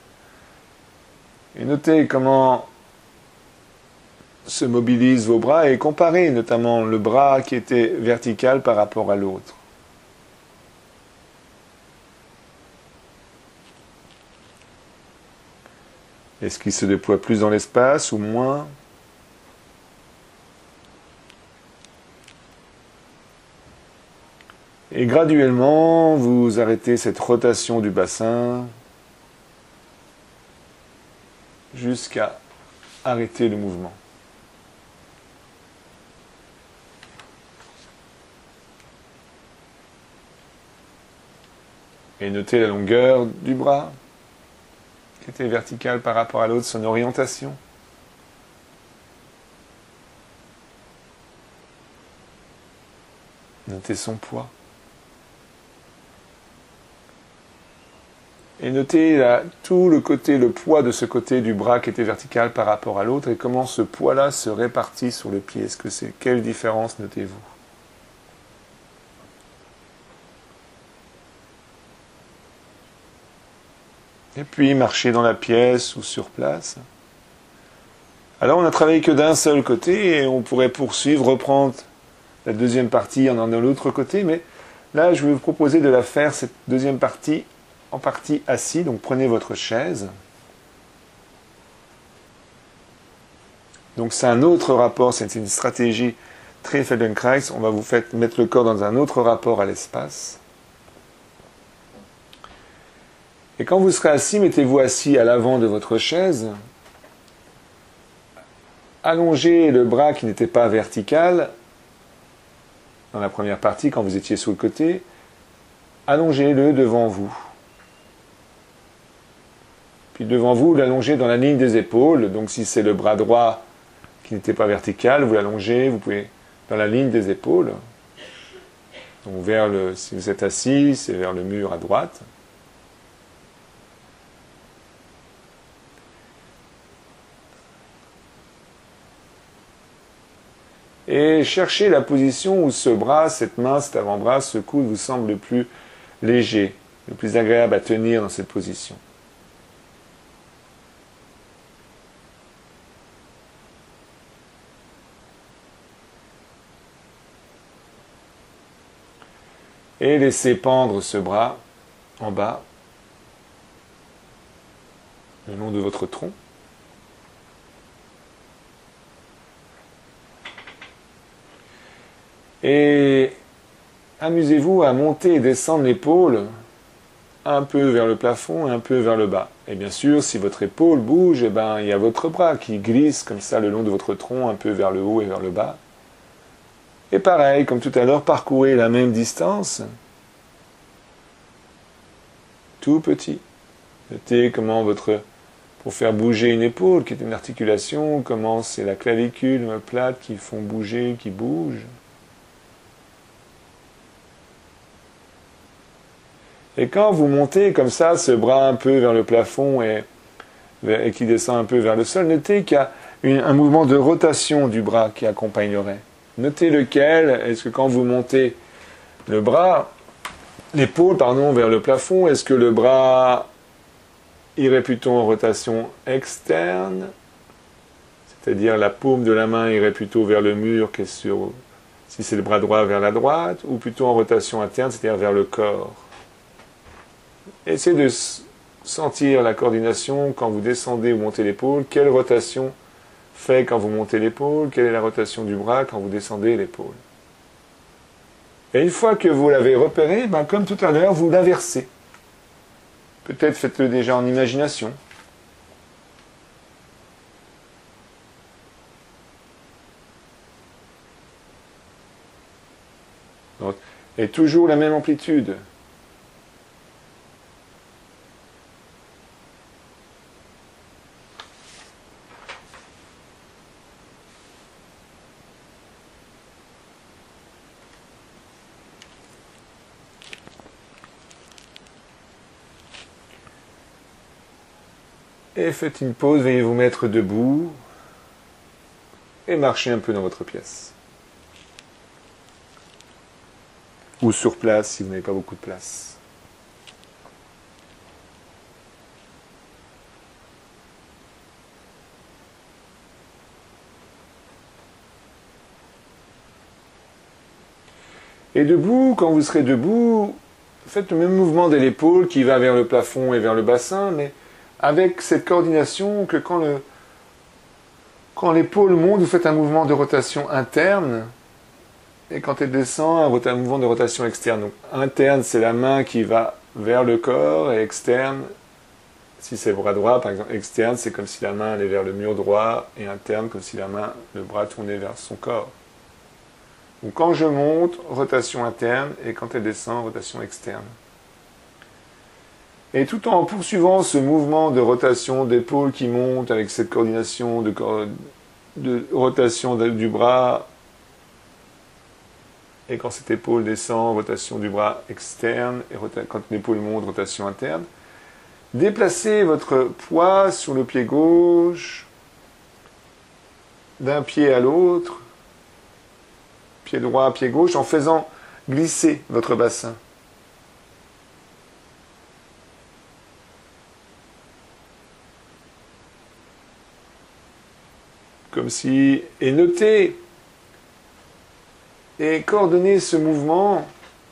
Et notez comment se mobilisent vos bras et comparez notamment le bras qui était vertical par rapport à l'autre. Est-ce qu'il se déploie plus dans l'espace ou moins? Et graduellement, vous arrêtez cette rotation du bassin jusqu'à arrêter le mouvement. Et notez la longueur du bras, qui était verticale par rapport à l'autre, son orientation. Notez son poids. Et notez là, tout le poids de ce côté du bras qui était vertical par rapport à l'autre et comment ce poids-là se répartit sur le pied. Quelle différence notez-vous? Et puis marcher dans la pièce ou sur place. Alors on n'a travaillé que d'un seul côté et on pourrait poursuivre, reprendre la deuxième partie en allant de l'autre côté, mais là je vais vous proposer de la faire, cette deuxième partie, en partie assis. Donc prenez votre chaise. Donc c'est un autre rapport, c'est une stratégie très Feldenkrais. On va vous faire mettre le corps dans un autre rapport à l'espace. Et quand vous serez assis, mettez-vous assis à l'avant de votre chaise. Allongez le bras qui n'était pas vertical dans la première partie quand vous étiez sur le côté. Allongez-le devant vous. Puis devant vous, vous l'allongez dans la ligne des épaules. Donc si c'est le bras droit qui n'était pas vertical, vous l'allongez, vous pouvez dans la ligne des épaules. Donc si vous êtes assis, c'est vers le mur à droite. Et cherchez la position où ce bras, cette main, cet avant-bras, ce coude vous semble le plus léger, le plus agréable à tenir dans cette position. Et laissez pendre ce bras en bas, le long de votre tronc. Et amusez-vous à monter et descendre l'épaule un peu vers le plafond et un peu vers le bas. Et bien sûr, si votre épaule bouge, il y a votre bras qui glisse comme ça le long de votre tronc, un peu vers le haut et vers le bas. Et pareil, comme tout à l'heure, parcourez la même distance. Tout petit. Notez comment pour faire bouger une épaule, qui est une articulation, comment c'est la clavicule, l'omoplate qui font bouger, qui bougent. Et quand vous montez comme ça, ce bras un peu vers le plafond et qui descend un peu vers le sol, notez qu'il y a un mouvement de rotation du bras qui accompagnerait. Notez lequel. Est-ce que quand vous montez l'épaule, vers le plafond, est-ce que le bras irait plutôt en rotation externe, c'est-à-dire la paume de la main irait plutôt vers le mur, si c'est le bras droit, vers la droite, ou plutôt en rotation interne, c'est-à-dire vers le corps. Essayez de sentir la coordination quand vous descendez ou montez l'épaule. Quelle rotation fait quand vous montez l'épaule? Quelle est la rotation du bras quand vous descendez l'épaule? Et une fois que vous l'avez repéré, comme tout à l'heure, vous l'inversez. Peut-être faites-le déjà en imagination. Et toujours la même amplitude. Et faites une pause, veuillez vous mettre debout et marchez un peu dans votre pièce. Ou sur place si vous n'avez pas beaucoup de place. Et debout, quand vous serez debout, faites le même mouvement de l'épaule qui va vers le plafond et vers le bassin, mais avec cette coordination que quand l'épaule monte, vous faites un mouvement de rotation interne, et quand elle descend, un mouvement de rotation externe. Donc interne, c'est la main qui va vers le corps, et externe, si c'est le bras droit, par exemple, externe, c'est comme si la main allait vers le mur droit, et interne, comme si le bras tournait vers son corps. Donc quand je monte, rotation interne, et quand elle descend, rotation externe. Et tout en poursuivant ce mouvement de rotation d'épaule qui monte avec cette coordination de rotation du bras, et quand cette épaule descend, rotation du bras externe, et quand l'épaule monte, rotation interne, déplacez votre poids sur le pied gauche, d'un pied à l'autre, pied droit, pied gauche, en faisant glisser votre bassin. Comme si, et notez et coordonnez ce mouvement.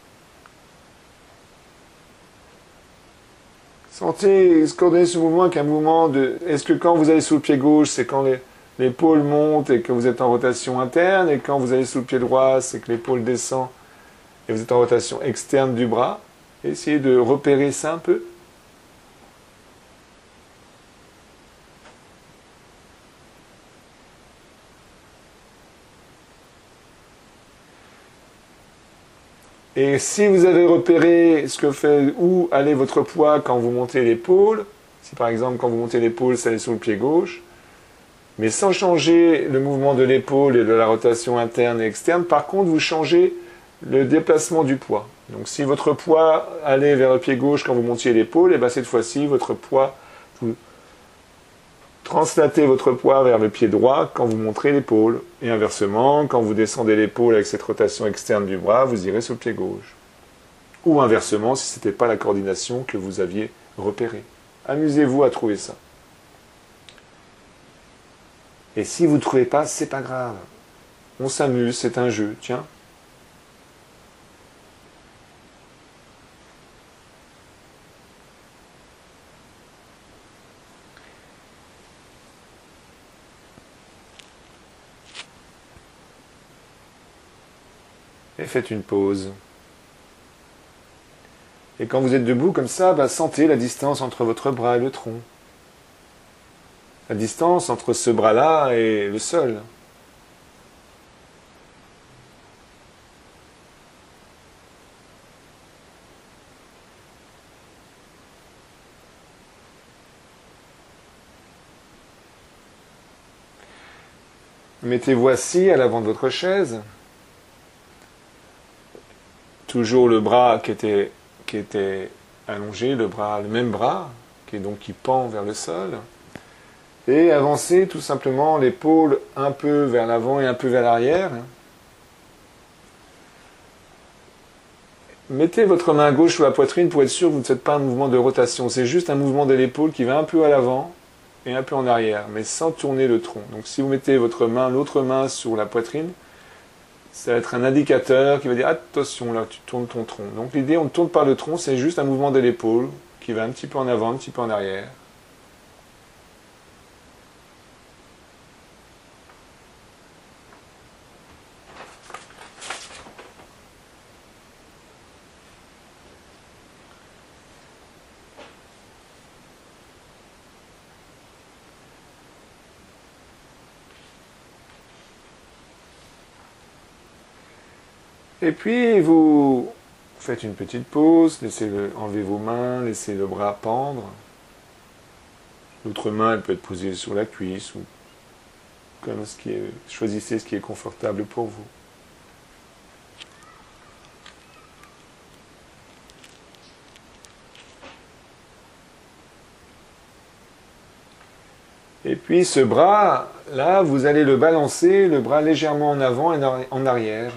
Sentez, coordonnez ce mouvement avec un mouvement de... Est-ce que quand vous allez sous le pied gauche, c'est quand l'épaule monte et que vous êtes en rotation interne, et quand vous allez sous le pied droit, c'est que l'épaule descend et vous êtes en rotation externe du bras. Essayez de repérer ça un peu. Et si vous avez repéré ce que fait, où allait votre poids quand vous montez l'épaule, si par exemple quand vous montez l'épaule, ça allait sur le pied gauche, mais sans changer le mouvement de l'épaule et de la rotation interne et externe, par contre vous changez le déplacement du poids. Donc si votre poids allait vers le pied gauche quand vous montiez l'épaule, et bien cette fois-ci, votre poids, vous translatez votre poids vers le pied droit quand vous montrez l'épaule. Et inversement, quand vous descendez l'épaule avec cette rotation externe du bras, vous irez sur le pied gauche. Ou inversement, si ce n'était pas la coordination que vous aviez repérée. Amusez-vous à trouver ça. Et si vous ne trouvez pas, c'est pas grave. On s'amuse, c'est un jeu, tiens. Et faites une pause. Et quand vous êtes debout comme ça, sentez la distance entre votre bras et le tronc. La distance entre ce bras-là et le sol. Mettez-vous assis à l'avant de votre chaise. Toujours le bras qui était allongé, le même bras, qui pend vers le sol. Et avancez tout simplement l'épaule un peu vers l'avant et un peu vers l'arrière. Mettez votre main gauche sur la poitrine pour être sûr que vous ne faites pas un mouvement de rotation. C'est juste un mouvement de l'épaule qui va un peu à l'avant et un peu en arrière, mais sans tourner le tronc. Donc si vous mettez l'autre main sur la poitrine, ça va être un indicateur qui va dire attention là, tu tournes ton tronc. Donc l'idée, on ne tourne pas le tronc, c'est juste un mouvement de l'épaule qui va un petit peu en avant, un petit peu en arrière. Et puis vous faites une petite pause, enlevez vos mains, laissez le bras pendre. L'autre main, elle peut être posée sur la cuisse ou choisissez ce qui est confortable pour vous. Et puis ce bras, là, vous allez le balancer, le bras légèrement en avant et en arrière.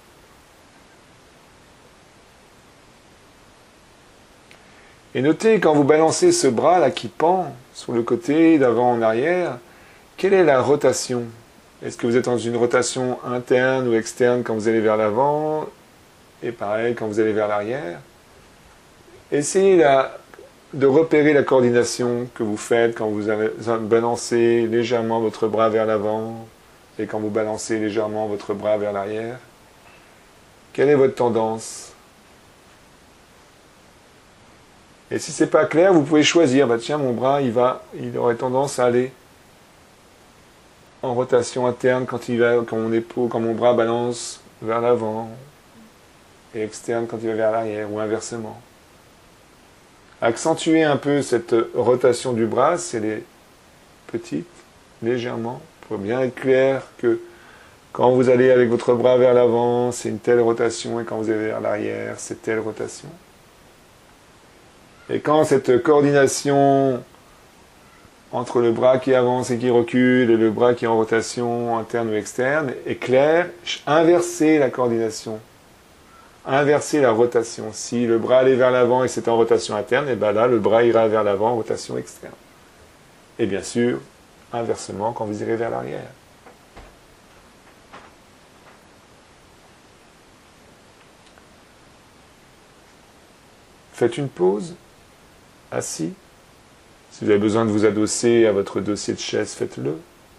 Et notez, quand vous balancez ce bras là qui pend sur le côté, d'avant en arrière, quelle est la rotation? Est-ce que vous êtes dans une rotation interne ou externe quand vous allez vers l'avant? Et pareil quand vous allez vers l'arrière? Essayez de repérer la coordination que vous faites quand vous balancez légèrement votre bras vers l'avant et quand vous balancez légèrement votre bras vers l'arrière. Quelle est votre tendance? Et si c'est pas clair, vous pouvez choisir, tiens, mon bras, il aurait tendance à aller en rotation interne quand mon bras balance vers l'avant, et externe quand il va vers l'arrière, ou inversement. Accentuez un peu cette rotation du bras, si elle est petite, légèrement, pour bien être clair que quand vous allez avec votre bras vers l'avant, c'est une telle rotation, et quand vous allez vers l'arrière, c'est telle rotation. Et quand cette coordination entre le bras qui avance et qui recule et le bras qui est en rotation interne ou externe est claire, inversez la coordination, inversez la rotation. Si le bras allait vers l'avant et c'est en rotation interne, et bien là, le bras ira vers l'avant en rotation externe. Et bien sûr, inversement quand vous irez vers l'arrière. Faites une pause, assis. Si vous avez besoin de vous adosser à votre dossier de chaise, faites-le.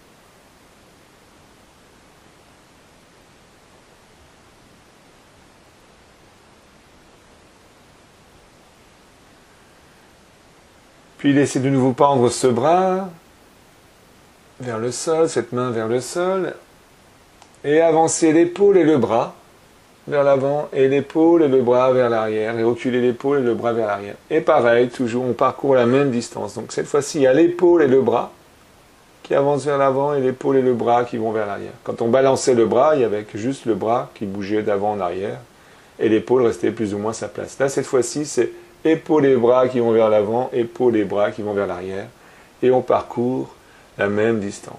Puis laissez de nouveau pendre ce bras vers le sol, cette main vers le sol, et avancez l'épaule et le bras vers l'avant, et l'épaule et le bras vers l'arrière, et reculez l'épaule et le bras vers l'arrière. Et pareil, toujours, on parcourt la même distance. Donc cette fois-ci, il y a l'épaule et le bras qui avancent vers l'avant, et l'épaule et le bras qui vont vers l'arrière. Quand on balançait le bras, il y avait juste le bras qui bougeait d'avant en arrière, et l'épaule restait plus ou moins à sa place. Là, cette fois-ci, c'est épaule et bras qui vont vers l'avant, épaule et bras qui vont vers l'arrière, et on parcourt la même distance.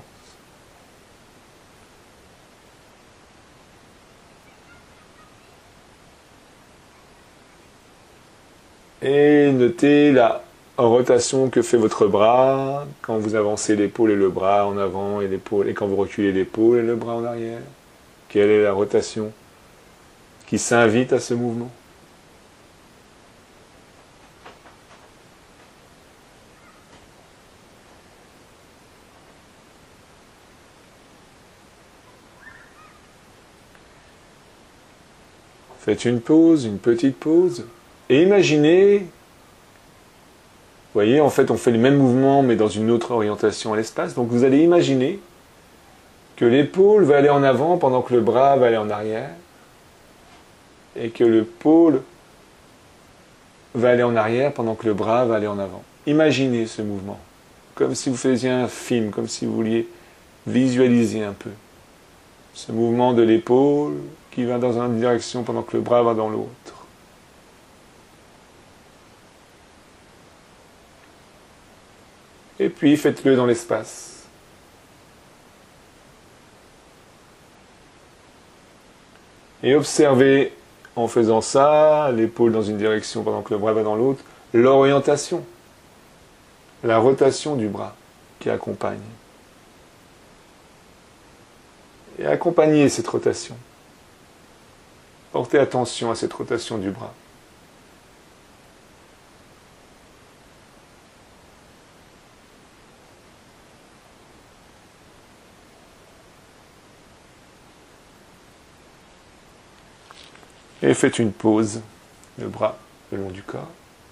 Et notez la rotation que fait votre bras quand vous avancez l'épaule et le bras en avant et l'épaule, et quand vous reculez l'épaule et le bras en arrière. Quelle est la rotation qui s'invite à ce mouvement? Faites une pause, une petite pause, et imaginez, vous voyez, en fait, on fait le même mouvement, mais dans une autre orientation à l'espace. Donc vous allez imaginer que l'épaule va aller en avant pendant que le bras va aller en arrière, et que le pôle va aller en arrière pendant que le bras va aller en avant. Imaginez ce mouvement, comme si vous faisiez un film, comme si vous vouliez visualiser un peu ce mouvement de l'épaule qui va dans une direction pendant que le bras va dans l'autre. Et puis faites-le dans l'espace. Et observez, en faisant ça, l'épaule dans une direction pendant que le bras va dans l'autre, l'orientation, la rotation du bras qui accompagne. Et accompagnez cette rotation. Portez attention à cette rotation du bras. Et faites une pause, le bras le long du corps.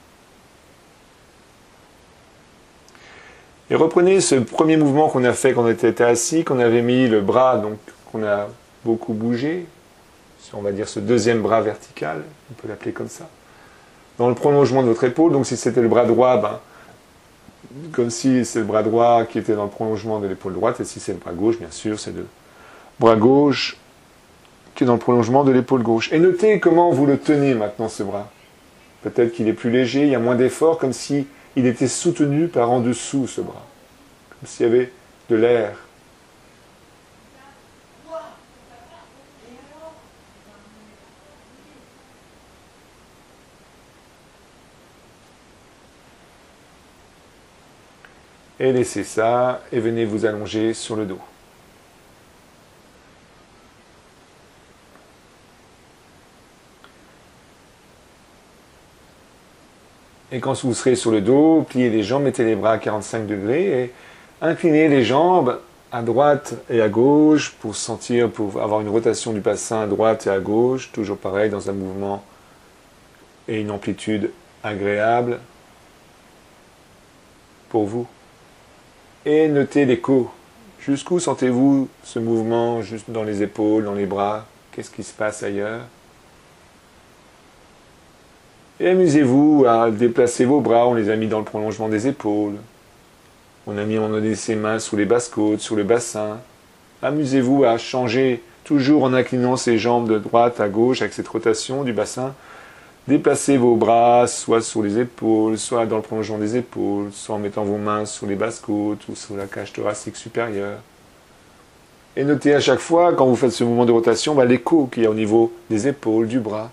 Et reprenez ce premier mouvement qu'on a fait quand on était assis, qu'on avait mis le bras, donc qu'on a beaucoup bougé, on va dire ce deuxième bras vertical, on peut l'appeler comme ça, dans le prolongement de votre épaule. Donc si c'était le bras droit, ben, comme si c'est le bras droit qui était dans le prolongement de l'épaule droite, et si c'est le bras gauche, bien sûr, c'est le bras gauche qui est dans le prolongement de l'épaule gauche. Et notez comment vous le tenez maintenant, ce bras. Peut-être qu'il est plus léger, il y a moins d'effort, comme si il était soutenu par en dessous, ce bras. Comme s'il y avait de l'air. Et laissez ça, et venez vous allonger sur le dos. Et quand vous serez sur le dos, pliez les jambes, mettez les bras à 45 degrés et inclinez les jambes à droite et à gauche pour sentir, pour avoir une rotation du bassin à droite et à gauche, toujours pareil dans un mouvement et une amplitude agréable pour vous. Et notez l'écho. Jusqu'où sentez-vous ce mouvement, juste dans les épaules, dans les bras? Qu'est-ce qui se passe ailleurs? Et amusez-vous à déplacer vos bras, on les a mis dans le prolongement des épaules. On a mis ses mains sous les basses-côtes, sur le bassin. Amusez-vous à changer, toujours en inclinant ses jambes de droite à gauche avec cette rotation du bassin. Déplacez vos bras, soit sur les épaules, soit dans le prolongement des épaules, soit en mettant vos mains sur les basses-côtes ou sur la cage thoracique supérieure. Et notez à chaque fois, quand vous faites ce mouvement de rotation, l'écho qu'il y a au niveau des épaules, du bras.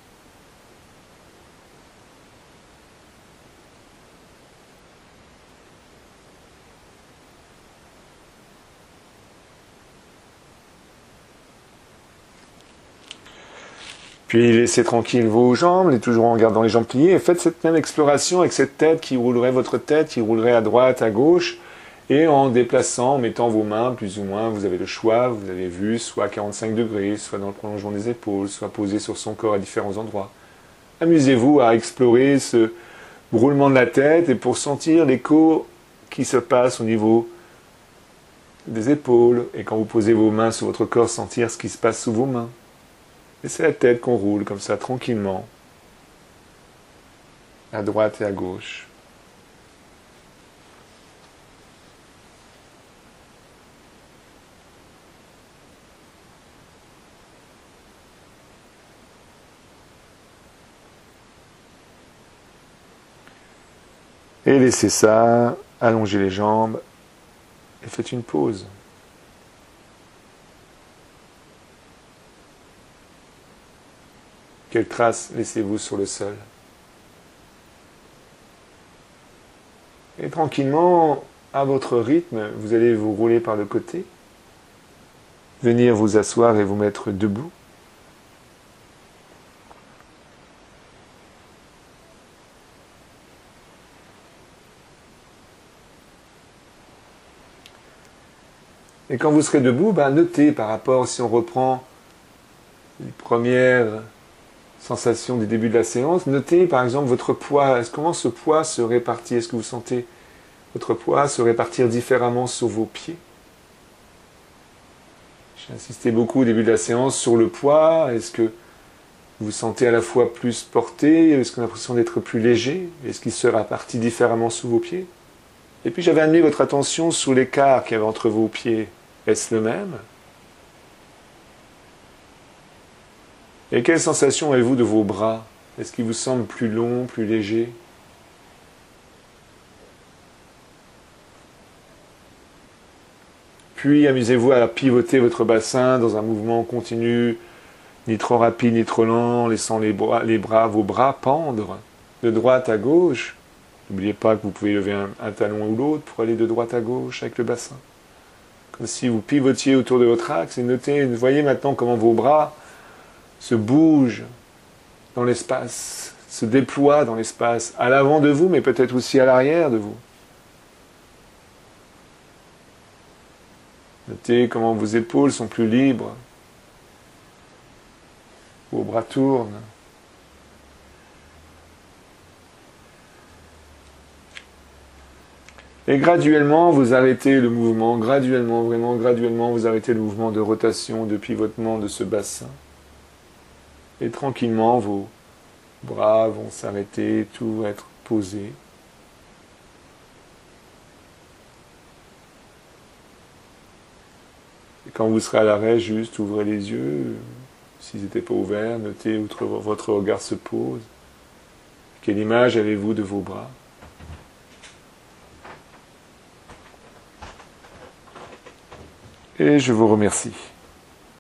Puis laissez tranquille vos jambes, toujours en gardant les jambes pliées, et faites cette même exploration avec cette tête qui roulerait votre tête, qui roulerait à droite, à gauche, et en déplaçant, en mettant vos mains plus ou moins, vous avez le choix, vous avez vu, soit à 45 degrés, soit dans le prolongement des épaules, soit posé sur son corps à différents endroits. Amusez-vous à explorer ce roulement de la tête et pour sentir l'écho qui se passe au niveau des épaules, et quand vous posez vos mains sur votre corps, sentir ce qui se passe sous vos mains. Et c'est la tête qu'on roule comme ça, tranquillement, à droite et à gauche. Et laissez ça, allongez les jambes et faites une pause. Quelle trace laissez-vous sur le sol? Et tranquillement, à votre rythme, vous allez vous rouler par le côté, venir vous asseoir et vous mettre debout. Et quand vous serez debout, notez par rapport, si on reprend les premières sensations du début de la séance, notez par exemple votre poids. Comment ce poids se répartit? Est-ce que vous sentez votre poids se répartir différemment sur vos pieds? J'ai insisté beaucoup au début de la séance sur le poids. Est-ce que vous vous sentez à la fois plus porté? Est-ce qu'on a l'impression d'être plus léger? Est-ce qu'il se répartit différemment sous vos pieds? Et puis j'avais amené votre attention sur l'écart qu'il y avait entre vos pieds. Est-ce le même? Et quelle sensation avez-vous de vos bras? Est-ce qu'ils vous semblent plus longs, plus légers? Puis amusez-vous à pivoter votre bassin dans un mouvement continu, ni trop rapide ni trop lent, laissant vos bras pendre de droite à gauche. N'oubliez pas que vous pouvez lever un talon ou l'autre pour aller de droite à gauche avec le bassin. Comme si vous pivotiez autour de votre axe et notez, voyez maintenant comment vos bras se bougent dans l'espace, se déploient dans l'espace, à l'avant de vous, mais peut-être aussi à l'arrière de vous. Notez comment vos épaules sont plus libres, vos bras tournent. Et graduellement, vous arrêtez le mouvement, graduellement, vraiment graduellement, vous arrêtez le mouvement de rotation, de pivotement de ce bassin. Et tranquillement, vos bras vont s'arrêter, tout va être posé. Et quand vous serez à l'arrêt, juste ouvrez les yeux. S'ils n'étaient pas ouverts, notez où votre regard se pose. Quelle image avez-vous de vos bras? Et je vous remercie.